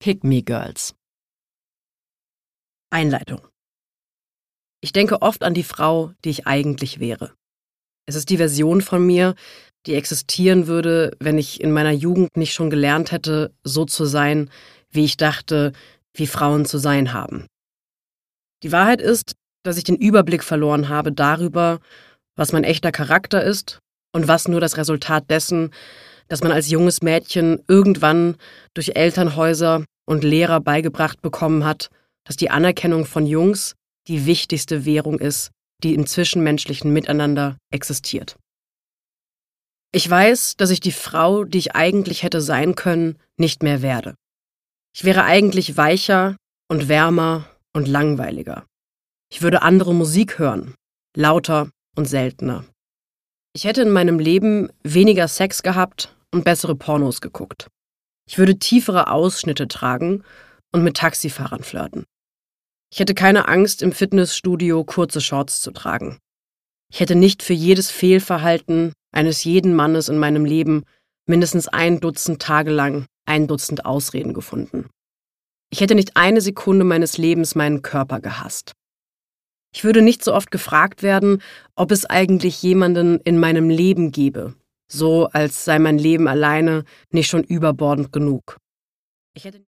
Pick-me-Girls. Einleitung. Ich denke oft an die Frau, die ich eigentlich wäre. Es ist die Version von mir, die existieren würde, wenn ich in meiner Jugend nicht schon gelernt hätte, so zu sein, wie ich dachte, wie Frauen zu sein haben. Die Wahrheit ist, dass ich den Überblick verloren habe darüber, was mein echter Charakter ist und was nur das Resultat dessen, dass man als junges Mädchen irgendwann durch Elternhäuser und Lehrer beigebracht bekommen hat, dass die Anerkennung von Jungs die wichtigste Währung ist, die im zwischenmenschlichen Miteinander existiert. Ich weiß, dass ich die Frau, die ich eigentlich hätte sein können, nicht mehr werde. Ich wäre eigentlich weicher und wärmer und langweiliger. Ich würde andere Musik hören, lauter und seltener. Ich hätte in meinem Leben weniger Sex gehabt und bessere Pornos geguckt. Ich würde tiefere Ausschnitte tragen und mit Taxifahrern flirten. Ich hätte keine Angst, im Fitnessstudio kurze Shorts zu tragen. Ich hätte nicht für jedes Fehlverhalten eines jeden Mannes in meinem Leben mindestens 1 Dutzend Tage lang 1 Dutzend Ausreden gefunden. Ich hätte nicht eine Sekunde meines Lebens meinen Körper gehasst. Ich würde nicht so oft gefragt werden, ob es eigentlich jemanden in meinem Leben gäbe, so als sei mein Leben alleine nicht schon überbordend genug. Ich hätte